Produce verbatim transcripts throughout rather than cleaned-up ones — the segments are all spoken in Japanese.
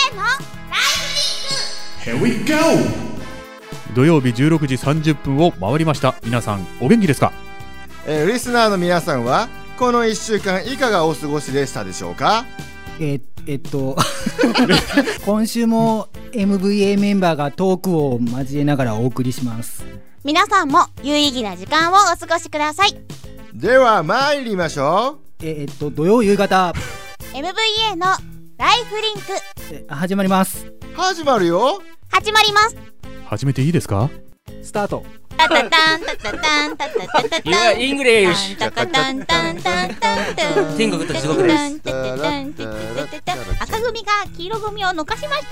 エー のライフリンク Here we go! 土曜日じゅうろくじさんじゅっぷんを回りました。皆さんお元気ですか？ えー、リスナーの皆さんはこのいっしゅうかんいかがお過ごしでしたでしょうか？ えー、えっと今週も エムブイエー メンバーがトークを交えながらお送りします。 皆さんも有意義な時間をお過ごしください。 では参りましょう。えー、えっと土曜夕方エムブイエー のライフリンクえ始まります。 始まるよ。 始まります。 始めていいですか？ スタート。 タタタンタタタンタタタタタン You are English タタタンタンタンタンタン天国と地獄です。 赤組が黄色組を逃しま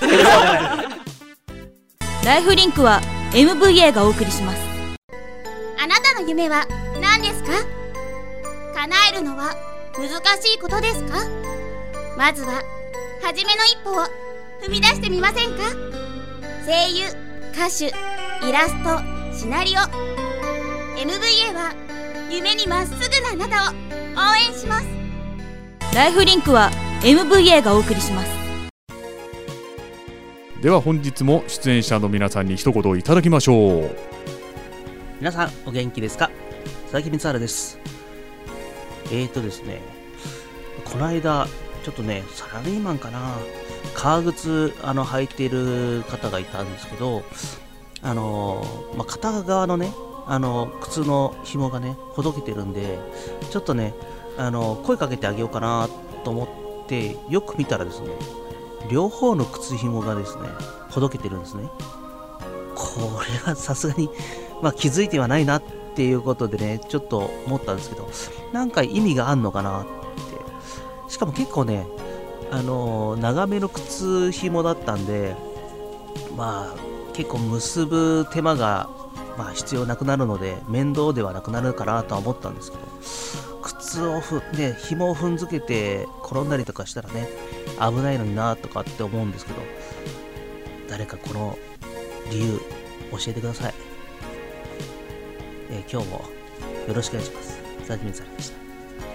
したライフリンクは エムブイエー がお送りします。あなたの夢は何ですか？叶えるのは難しいことですか？まずは初めの一歩を踏み出してみませんか？声優、歌手、イラスト、シナリオ エムブイエー は夢にまっすぐなあなたを応援します。ライフリンクは エムブイエー がお送りします。 では本日も出演者の皆さんに一言いただきましょう。 皆さんお元気ですか？佐々木光晴です。えーとですねこの間ちょっとねサラリーマンかな革靴あの履いてる方がいたんですけど、あのーまあ、片側のねあの靴の紐がねほどけてるんで、ちょっとねあの声かけてあげようかなと思ってよく見たらですね、両方の靴紐がですねほどけてるんですね。これはさすがに、まあ、気づいてはないなっていうことでねちょっと思ったんですけど、なんか意味があんのかなって。しかも結構ねあのー、長めの靴紐だったんで、まあ結構結ぶ手間が、まあ、必要なくなるので面倒ではなくなるかなとは思ったんですけど、靴をふ、ね、紐を踏んづけて転んだりとかしたらね危ないのになとかって思うんですけど、誰かこの理由教えてください。えー、今日もよろしくお願いします。佐々木光晴でした。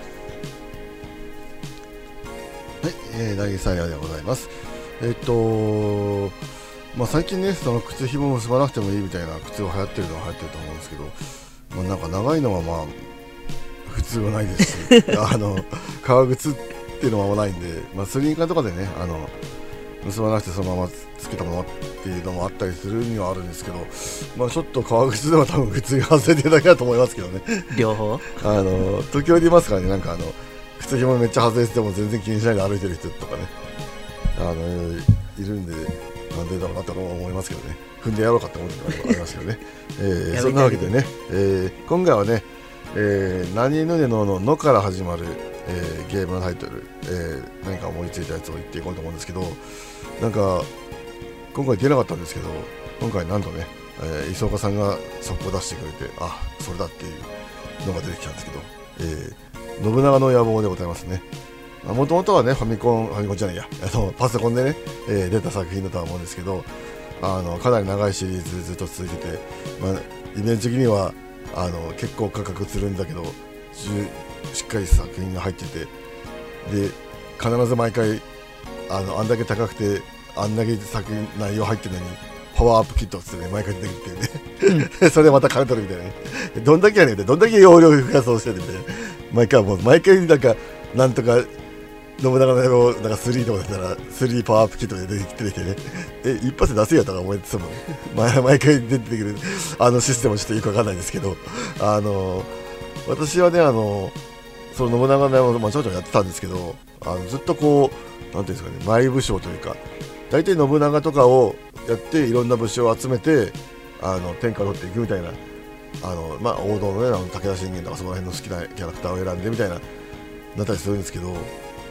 はい、えー、大さやでございます。えっとまあ最近ねその靴紐結ばなくてもいいみたいな靴を流行ってるのは流行ってると思うんですけど、まあ、なんか長いのはまあ普通はないですしあの革靴っていうのはあんまないんで、まあ、スニーカーとかでねあの結ばなくてそのままつけたままっていうのもあったりするにはあるんですけど、まあちょっと革靴では多分靴が外れてるだけだと思いますけどね両方あの時折いますからね、なんかあの靴紐めっちゃ外れてても全然気にしないで歩いてる人とかねあのいるんで、なんでだろうなと思いますけどね、踏んでやろうかと思う時もありますけどね、えー、そんなわけでね、えー、今回はね、えー、何ぬねのののから始まる、えー、ゲームのタイトル、えー、何か思いついたやつを言っていこうと思うんですけど、なんか今回出なかったんですけど、今回なんとね、えー、磯岡さんが速攻出してくれて、あ、それだっていうのが出てきたんですけど、えー信長の野望でございますね。もともとはねファミコンファミコンじゃないやあのパソコンでね、えー、出た作品だとは思うんですけど、あのかなり長いシリーズずっと続けて、まあ、イメージ的にはあの結構価格するんだけどしっかり作品が入ってて、で必ず毎回 あのあんだけ高くてあんだけ作品内容入ってるのにパワーアップキットっつってね毎回出てくるっていうねそれでまた金取るみたいなね、どんだけやねんってどんだけ容量増やそうしてるみたいな、毎回もう毎回なんかなんとか信長の野望なんかスリーとかだったらスリーパワーアップキットで出てきてね、え一発で出せやとか思ってたもん、毎, 毎回出てくるあのシステムちょっとよくわかんないんですけど、あの私はねあのその信長の野望、まあ、ちょいちょいやってたんですけど、あのずっとこうなんていうんですかね、マイ武将というか大体信長とかをやっていろんな武将を集めてあの天下を取っていくみたいな、あの、まあ、王道のねあの武田信玄とかそこら辺の好きなキャラクターを選んでみたいななったりするんですけど、あの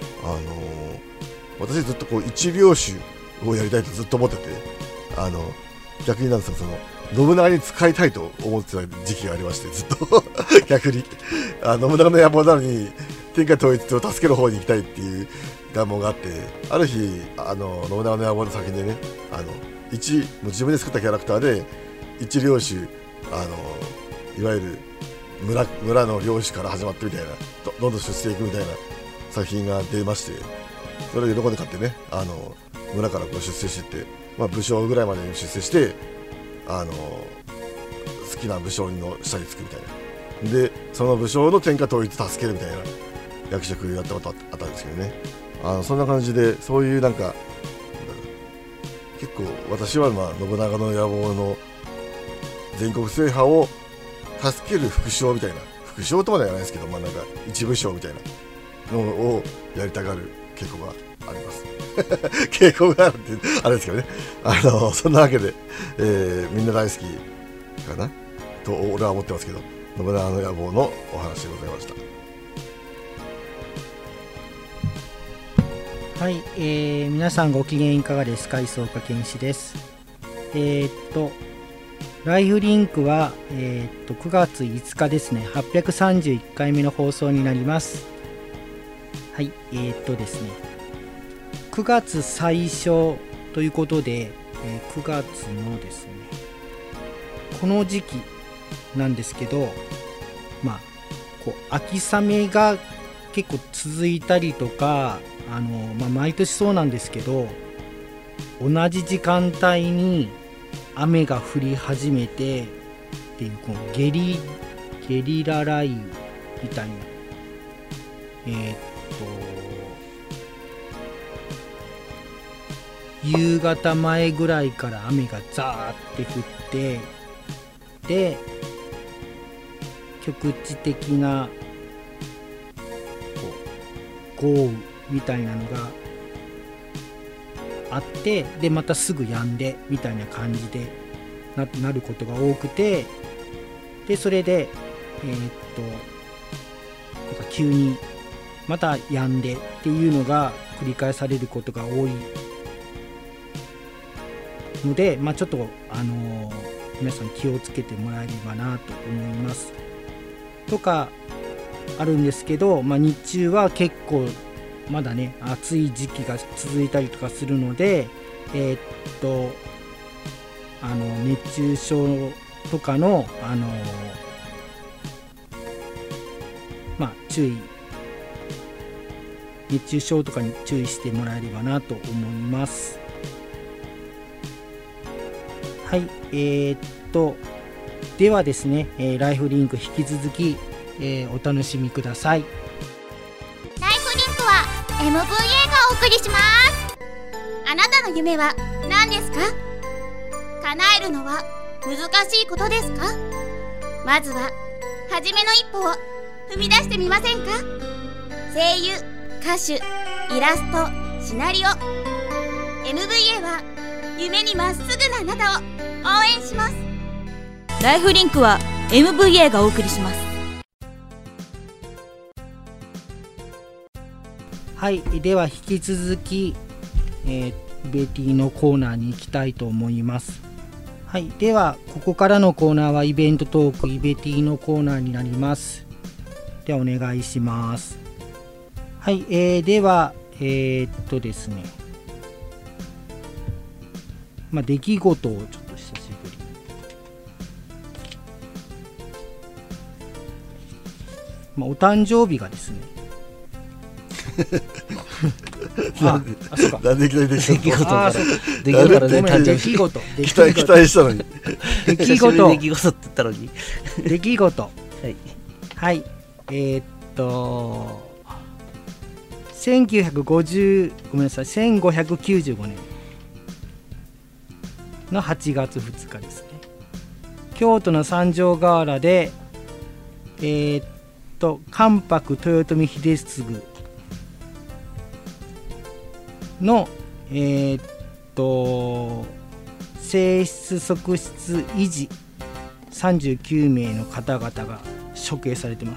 私ずっとこう一領主をやりたいとずっと思ってて、あの逆になんですかその信長に使いたいと思ってた時期がありまして、ずっと逆にあ信長の野望なのに天下統一を助ける方に行きたいっていう願望があって、ある日あの信長の野望の先でね、あの一もう自分で作ったキャラクターで一領主、あのいわゆる 村, 村の領主から始まってみたいな ど, どんどん出世していくみたいな作品が出まして、それで喜んで買ってね、あの村からこう出世していって、まあ、武将ぐらいまでに出世してあの好きな武将の下につくみたいなでその武将の天下統一助けるみたいな役職やったことあったんですけどね。あのそんな感じでそういうなんか結構私はまあ信長の野望の全国制覇を助ける副将みたいな副将とまでは言わないですけど、まあ、なんか一部将みたいなのをやりたがる傾向があります傾向があるってあれですけどね。あのそんなわけで、えー、みんな大好きかなと俺は思ってますけど、信長の野望のお話でございました。 はい、えー、皆さんご機嫌いかがですか。磯岡健志です。えー、っとライフリンクは、えー、っとくがついつかですね、はっぴゃくさんじゅういっかいめの放送になります。はい、えー、っとですねくがつ最初ということで、えー、くがつのですねこの時期なんですけど、まあこう秋雨が結構続いたりとか、あの、まあ、毎年そうなんですけど、同じ時間帯に雨が降り始めてっていうこのゲリゲリラ雷雨みたいな、えー、っと夕方前ぐらいから雨がザーって降って、で局地的な豪雨みたいなのがあって、でまたすぐ止んでみたいな感じで な, なることが多くて、でそれでえー、っとなんか急にまた止んでっていうのが繰り返されることが多いので、まあ、ちょっと、あのー、皆さん気をつけてもらえればなと思いますとかあるんですけど、まあ、日中は結構まだね暑い時期が続いたりとかするので、えー、っとあの熱中症とかの、あのー、まあ注意熱中症とかに注意してもらえればなと思います。はい、えー、っとではですね、えー、ライフリンク引き続き、えー、お楽しみください。 ライフリンクは エムブイエー がお送りします。あなたの夢は何ですか？叶えるのは難しいことですか？まずは初めの一歩を踏み出してみませんか？声優、歌手、イラスト、シナリオ エムブイエー は夢にまっすぐなあなたを応援します。 ライフリンクは エムブイエー がお送りします。 はい、では引き続き、えー、ベティのコーナーに行きたいと思います。はい、ではここからのコーナーはイベントトークイベティのコーナーになります。ではお願いします。はい、えー、ではえー、っとですねまあ出来事をちょっと久しぶりにまあお誕生日がですねああそうかなんでいきなり出来事から出来事からね誕生日出来事期待期待したのに出来事出来事って言ったのに出来事はいはいえー、っとせんきゅうひゃくごじゅうごめんなさいせんごひゃくきゅうじゅうごねんのはちがつふつかですね、京都の三条河原でえー、っと関白豊臣秀次のえー、っと正室側室維持さんじゅうきゅうめいの方々が処刑されてます。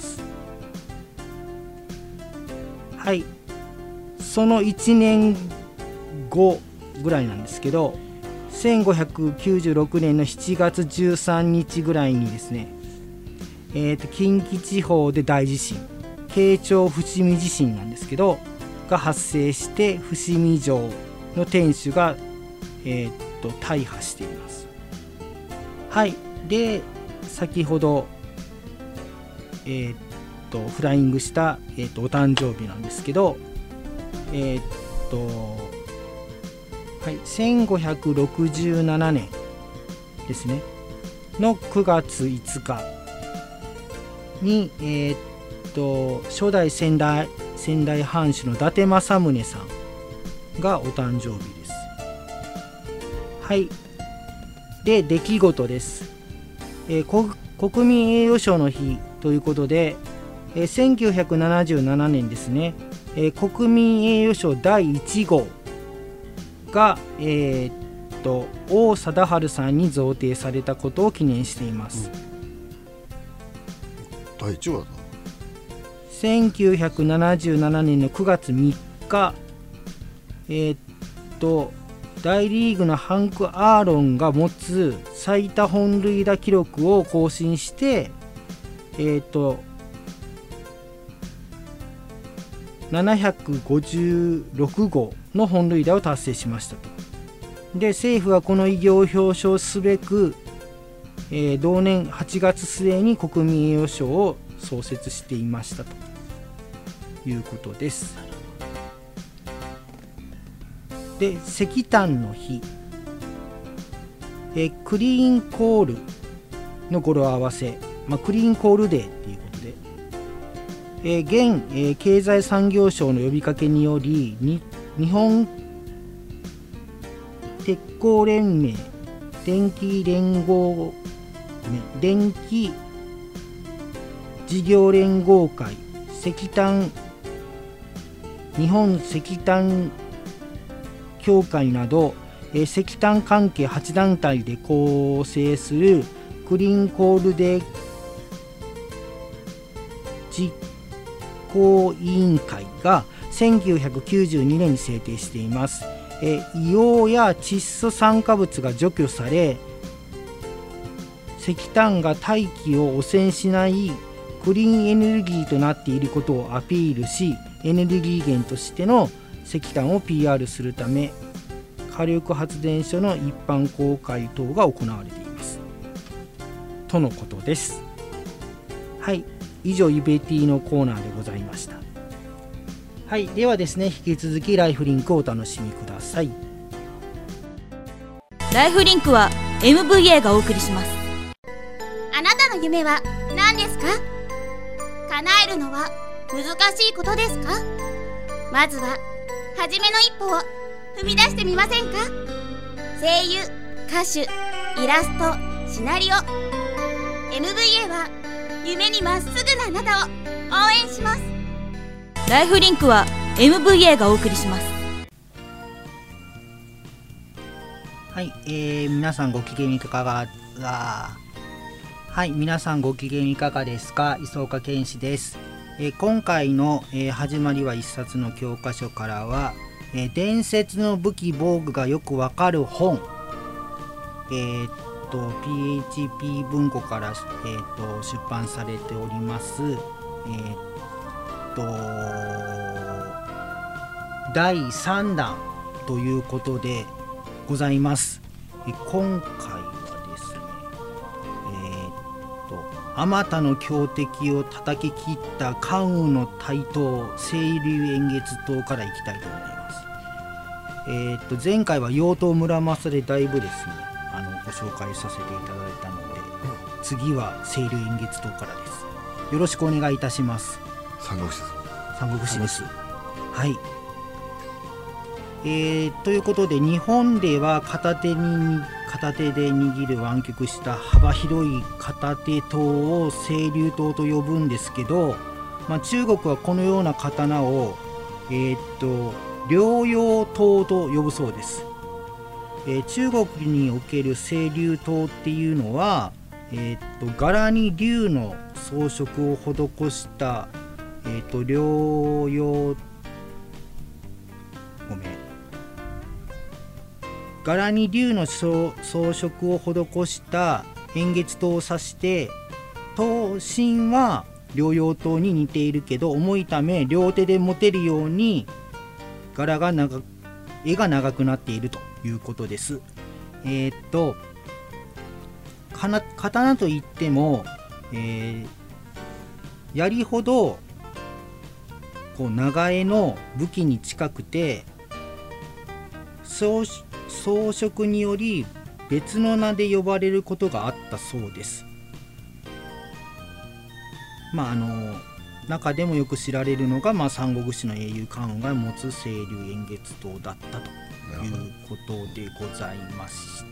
はい、そのいちねんごぐらいなんですけど、せんごひゃくきゅうじゅうろくねんのしちがつじゅうさんにちぐらいにですね、えー、と近畿地方で大地震、慶長伏見地震なんですけどが発生して、伏見城の天守が、えー、と大破しています。はい、で先ほど、えー、とフライングした、えー、とお誕生日なんですけど、えー、とはい、せんごひゃくろくじゅうななねんですねのくがついつかに、えー、っと初代仙台仙台藩主の伊達政宗さんがお誕生日です。はい。で、出来事です。えー、国, 国民栄誉賞の日ということで、えー、せんきゅうひゃくななじゅうななねんですね、えー、国民栄誉賞だいいち号が、えー、っと王貞治さんに贈呈されたことを記念しています。 だいいち号だったの？ せんきゅうひゃくななじゅうななねんのくがつみっか、えー、っと大リーグのハンク・アーロンが持つ最多本塁打記録を更新して、えー、っとななひゃくごじゅうろく号の本塁打を達成しましたと。で、政府はこの偉業を表彰すべく、えー、同年はちがつ末に国民栄誉賞を創設していましたということです。で、石炭の日、えクリーンコールの語呂合わせ、まあ、クリーンコールデーということで、えー、現、えー、経済産業省の呼びかけによりに日本鉄鋼連盟電気連合電気事業連合会石炭日本石炭協会など、えー、石炭関係はち団体で構成するクリーンコールデー実行委員会がせんきゅうひゃくきゅうじゅうにねんに制定しています。えー、硫黄や窒素酸化物が除去され、石炭が大気を汚染しないクリーンエネルギーとなっていることをアピールし、エネルギー源としての石炭を ピーアール するため、火力発電所の一般公開等が行われていますとのことです。はい、以上イベティのコーナーでございました。はい、ではですね、引き続きライフリンクをお楽しみください。 ライフリンクは エムブイエー がお送りします。 あなたの夢は何ですか？叶えるのは難しいことですか？まずは初めの一歩を踏み出してみませんか？声優、歌手、イラスト、シナリオ エムブイエー は夢にまっすぐなあなたを応援します。 ライフリンクは エムブイエー がお送りします。 はい、えー、皆さんご機嫌いかがあはい皆さんご機嫌いかがですか？磯岡健志です。えー、今回の、えー、始まりは一冊の教科書からは、えー、伝説の武器防具がよくわかる本、えー、っと ピーエイチピー 文庫から、えー、っと出版されております、えー、っとだいさんだんということでございます。えー、今回はですね、えー、っとあまたの強敵を叩き切った関羽の台頭清流円月島からいきたいと思います。えー、っと前回は妖刀村正でだいぶですねあのご紹介させていただいたので、次は清流円月島からです。よろしくお願いいたします。 三国志です。 三国志です。はい。えー、ということで日本では片手に片手で握る湾曲した幅広い片手刀を清流刀と呼ぶんですけど、まあ、中国はこのような刀をえー、っと両陽刀と呼ぶそうです。えー、中国における清流刀っていうのは、えー、っと柄に竜の装飾を施した、えー、っと両陽ごめん柄に竜の装飾を施した円月刀を指して、刀身は両陽刀に似ているけど重いため両手で持てるように柄が長絵が長くなっているということです。えー、っと刀といっても、えー、槍ほどこう長柄の武器に近くて装装飾により別の名で呼ばれることがあったそうです。まああの中でもよく知られるのが、まあ、三国志の英雄関羽が持つ清流円月刀だったということでございました。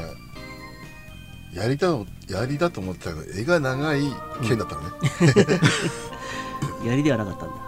槍だと槍だと思ってたけど絵が長い剣だったのね、 うん、槍ではなかったんだ。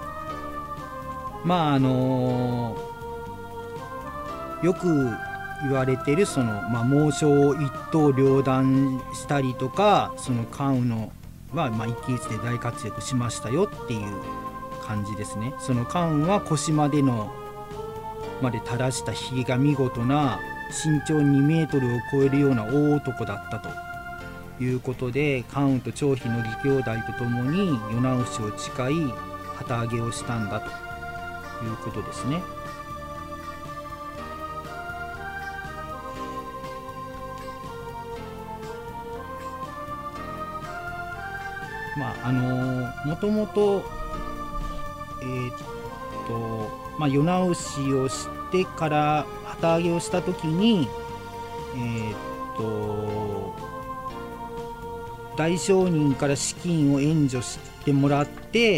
まああのー、よく言われてるその、まあ、猛将を一刀両断したりとか、その関羽のは、まあ、一騎打ちで大活躍しましたよっていう感じですね。その関羽は腰までのまで垂らしたひげが見事な身長にメートルを超えるような大男だったということで、関羽と張飛の義兄弟とともに世直しを誓い旗揚げをしたんだということですね。まああのー、もともとえー、っとまあ世直しをしてから旗揚げをしたときに、えー、っと大商人から資金を援助してもらって、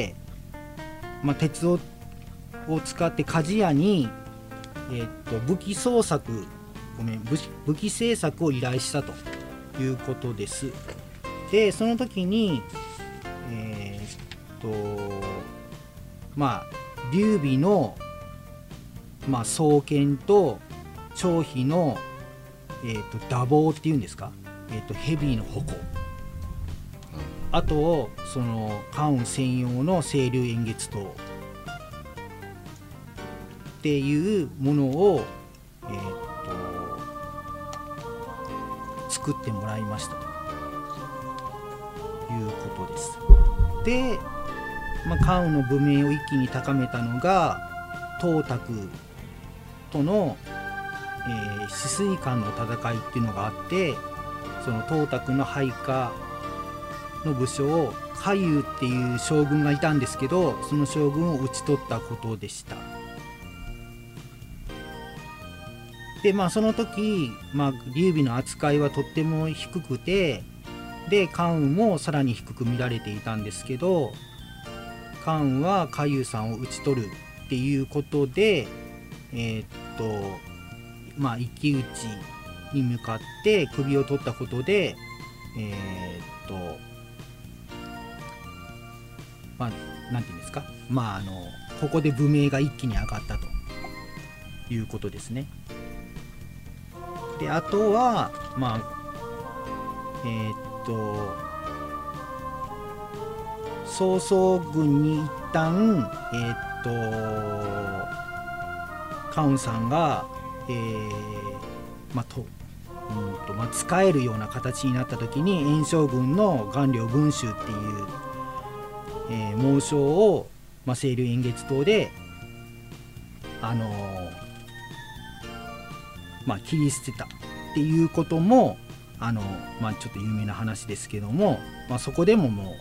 まあ、鉄をを使って鍛冶屋に、えー、っと武器創作ごめん 武, 武器製作を依頼したということです。でその時にえー、っとまあ劉備の、まあ、双剣と張飛の、えー、っと打棒っていうんですか、えー、っと蛇の矛、あとその関羽専用の清流円月刀っていうものを、えー、っと作ってもらいましたということです。で、まあ、関羽の武名を一気に高めたのが董卓との、えー、止水館の戦いっていうのがあって、その董卓の配下の武将嘉遊っていう将軍がいたんですけど、その将軍を討ち取ったことでした。でまあその時、まあ、劉備の扱いはとっても低くて、で関羽もさらに低く見られていたんですけど、関羽は嘉遊さんを討ち取るっていうことで、えー、っとまあ一騎打ちに向かって首を取ったことで、えー、っとまあなんていうんですか、まああのここで武名が一気に上がったということですね。であとはまあえー、っと曹操軍に一旦えー、っと関羽さんが、えーまあとうんとまあ、使えるような形になった時に、袁紹軍の顔料文集っていう、えー、猛将を、まあ、清流円月刀であのー、まあ切り捨てたっていうこともあの、まあ、ちょっと有名な話ですけども、まあ、そこでももう、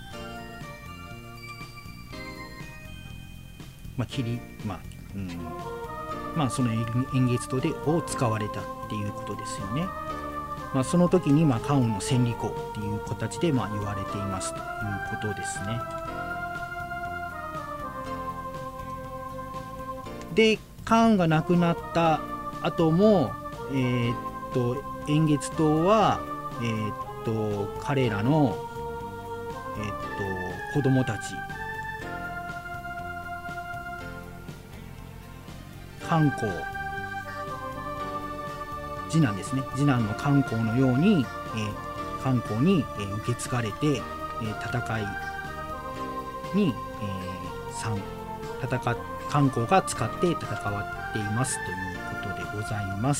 まあ、切りまあ、うんまあ、その円月刀でを使われたっていうことですよね。まあ、その時に、まあ、関羽の千里功っていう形で、まあ、言われていますということですね。で関羽が亡くなった後も、えー、っと円月刀は、えー、っと彼らの、えー、っと子供たち関公次男ですね、次男の関公のように、えー、関公に、えー、受け継がれて、えー、戦いに、えー、参戦関公が使って戦っていますということでございます。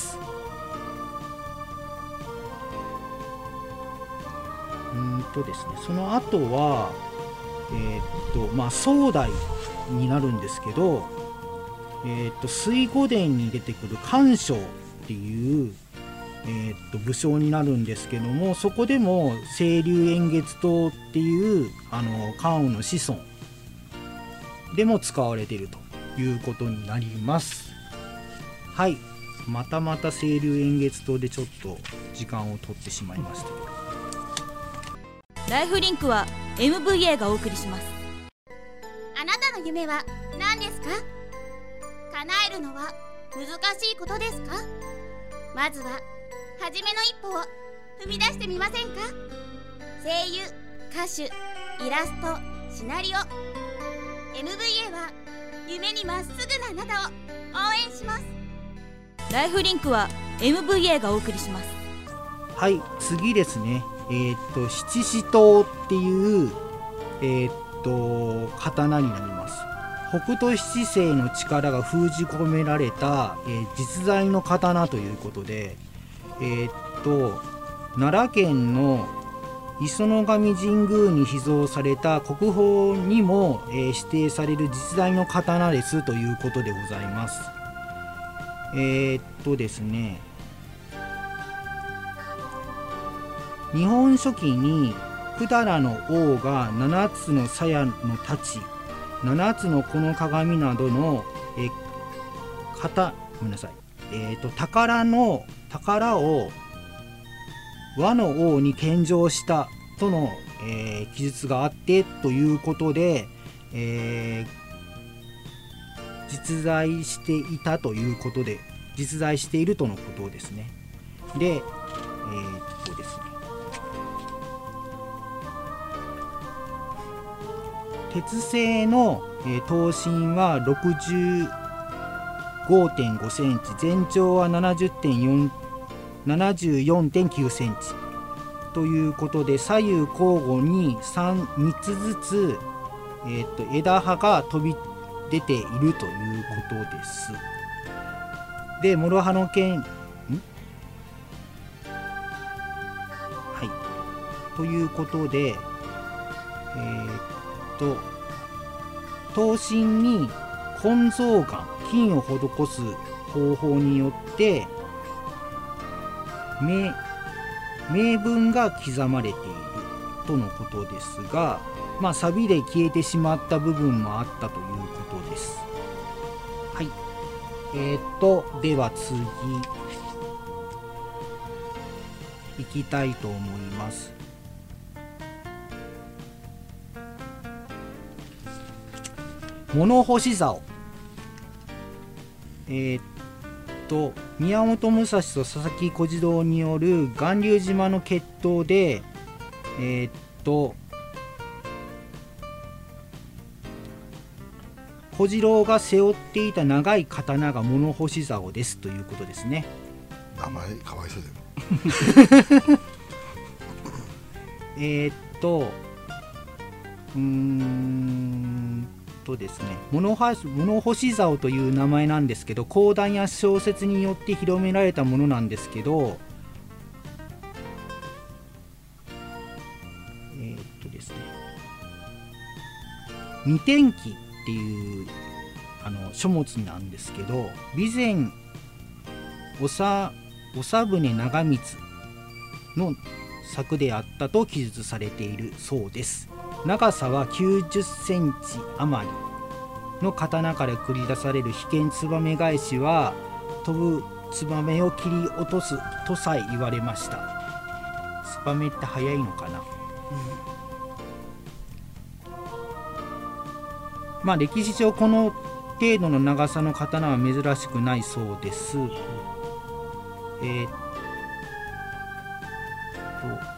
うんとですね、その後はえー、っとまあ壮大になるんですけど、えー、っと水滸伝に出てくる関将っていう、えー、っと武将になるんですけども、そこでも清流円月刀っていうあの関羽の子孫でも使われているということになります。はい、 またまた清流円月島でちょっと時間を取ってしまいましたけど、 ライフリンクは エムブイエー がお送りします。 あなたの夢は何ですか？叶えるのは難しいことですか？まずは初めの一歩を踏み出してみませんか？声優、歌手、イラスト、シナリオ エムブイエー は夢にまっすぐなあなたを応援します。 ライフリンクは エムブイエー がお送りします。 はい、次ですね。えー、っと七支刀っていうえー、っと刀になります。北斗七星の力が封じ込められた、えー、実在の刀ということで、えー、っと奈良県の磯の神神宮に秘蔵された国宝にも、えー、指定される実在の刀ですということでございます。えー、っとですね日本書紀に百済の王が七つの鞘の太刀、七つのこの鏡などの、えー、型ごめんなさい、えー、と宝の宝を倭の王に献上したとの、えー、記述があってということで、えー、実在していたということで実在しているとのことですね。で、えー、っとですね鉄製の、えー、刀身は ろくじゅうごてんごセンチ、全長は ななじゅうよんてんきゅうセンチということで、左右交互に 3, みっつずつ、えー、と枝葉が飛び出ているということです。で、諸刃の剣んはいということで、えー、っと刀身に金象眼、金を施す方法によって名名文が刻まれているとのことですが、まあ、錆で消えてしまった部分もあったということです。はい。えー、っと、では次、いきたいと思います。物干し竿。えー、っと宮本武蔵と佐々木小次郎による巌流島の決闘で、えー、っと小次郎が背負っていた長い刀が物干し竿ですということですね。 名前かわいそうだよえっとうーんとですね、物干し竿という名前なんですけど、講談や小説によって広められたものなんですけど、えー、っとですね二天記っていうあの書物なんですけど、備前長船長光の作であったと記述されているそうです。長さはきゅうじゅっセンチ余りの刀から繰り出される飛剣つばめ返しは飛ぶツバメを切り落とすとさえ言われました。ツバメって速いのかな、うん、まあ歴史上この程度の長さの刀は珍しくないそうです。えー、っと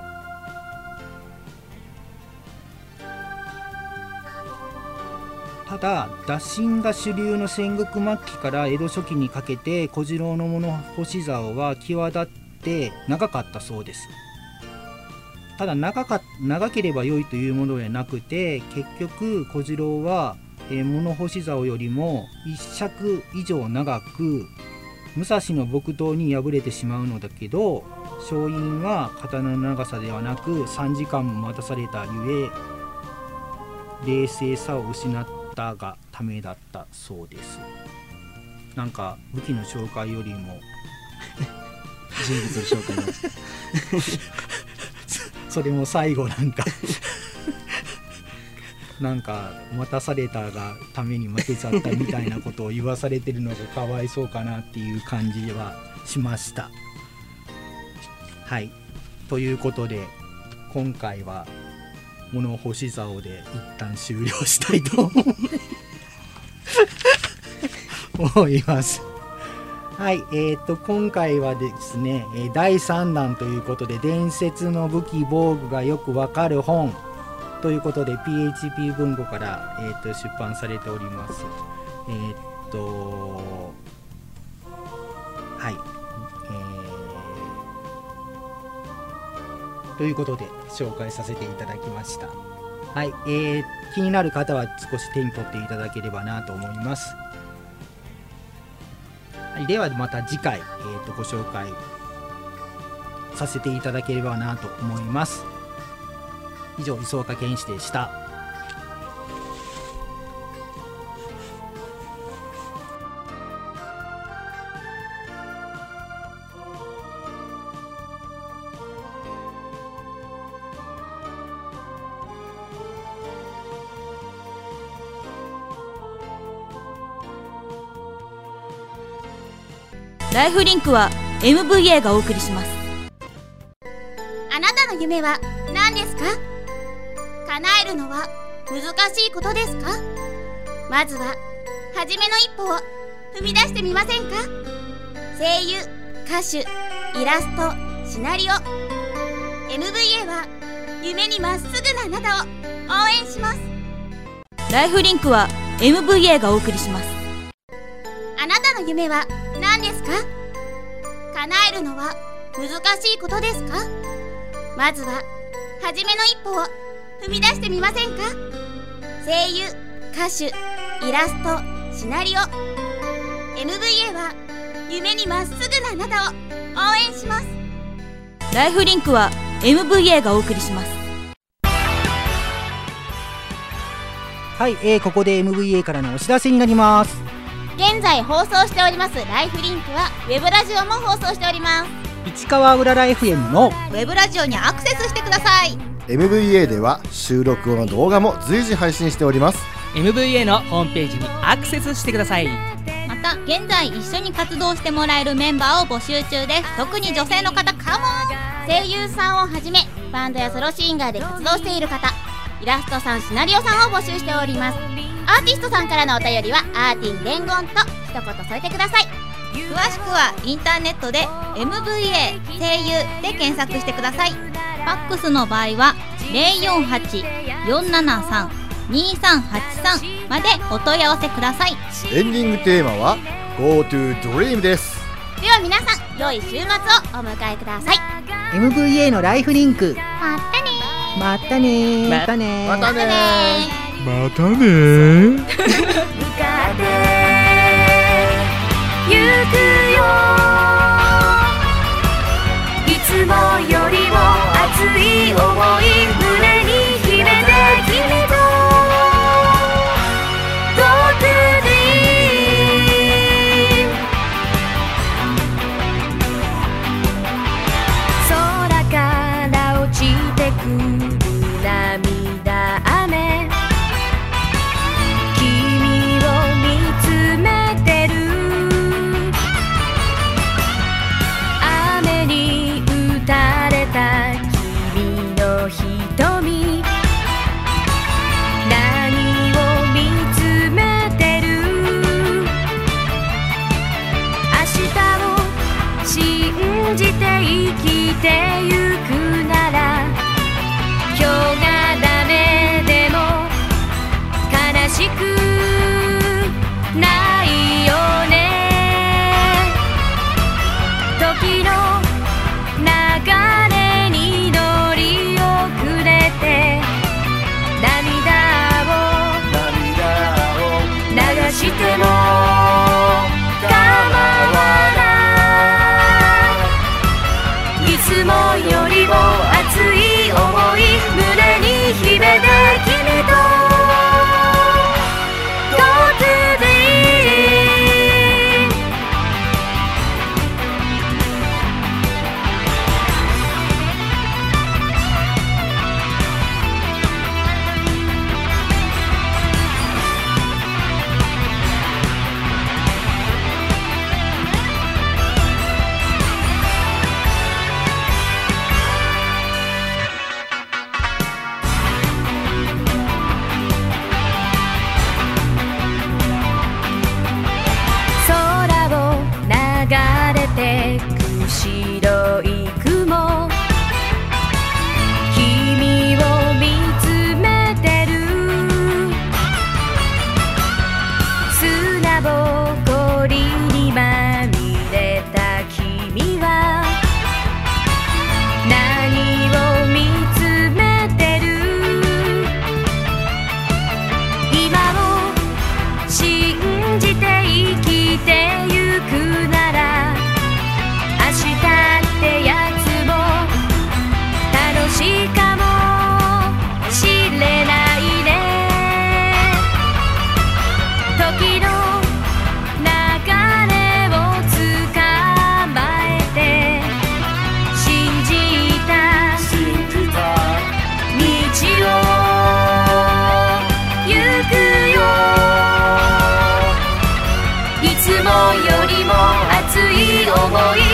ただ打診が主流の戦国末期から江戸初期にかけて小次郎の物干し竿は際立って長かったそうです。ただ 長, か長ければ良いというものではなくて、結局小次郎は、えー、物干し竿よりもいっ尺以上長く武蔵の木刀に敗れてしまうのだけど、勝因は刀の長さではなくさんじかんも待たされたゆえ冷静さを失ったがためだったそうです。なんか武器の紹介よりも人物の紹介なんですそれも最後なんかなんか待たされたがために負けちゃったみたいなことを言わされてるのがかわいそうかなっていう感じはしました。はい、ということで今回は物干し竿で一旦終了したいと思います。はい、えーと今回はですねだいさんだんということで伝説の武器防具がよくわかる本ということで ピーエイチピー 文庫から、えー、と出版されております。えー、っとはい、えー、ということで紹介させていただきました。はい、えー、気になる方は少し手に取っていただければなと思います。はい、ではまた次回、えー、とご紹介させていただければなと思います。以上、磯岡健一でした。 ライフリンクは エムブイエー がお送りします。 あなたの夢は何ですか？叶えるのは難しいことですか？まずは初めの一歩を踏み出してみませんか？声優、歌手、イラスト、シナリオ エムブイエー は夢にまっすぐなあなたを応援します。 ライフリンクは エムブイエー がお送りします。 あなたの夢は何ですか？叶えるのは難しいことですか？まずは初めの一歩を踏み出してみませんか？声優、歌手、イラスト、シナリオ エムブイエー は夢にまっすぐなあなたを応援します。 ライフリンクは エムブイエー がお送りします。 はい、えー、ここで エムブイエー からのお知らせになります。 現在放送しておりますライフリンクはウェブラジオも放送しております。 市川うらら エフエム のウェブラジオにアクセスしてください。 エムブイエー では収録後の動画も随時配信しております。 エムブイエー のホームページにアクセスしてください。 また現在一緒に活動してもらえるメンバーを募集中です。特に女性の方カモン。 声優さんをはじめバンドやソロシンガーで活動している方、イラストさん、シナリオさんを募集しております。アーティストさんからのお便りはアーティン伝言と一言添えてください。 詳しくはインターネットで エムブイエー 声優で検索してください。ファックスの場合は ゼロよんはち よんななさん にさんはちさん までお問い合わせください。 エンディングテーマは GoToDream です。 では皆さん、良い週末をお迎えください。 エムブイエー のライフリンク、 またねーまたねーまたねーまたねまたねー向かってゆくよ、いつもよりも熱い想い胸に秘めて君と Go to dream。 空から落ちてくる涙雨、君を見つめてる、雨に打たれた君の瞳、何を見つめてる、明日を信じて生きてゆくなら、今日がダメでも悲しくないよね。時の流れに乗り遅れて涙を流しても構わない、いつもよりも熱い想い胸に秘めて君と Go 思い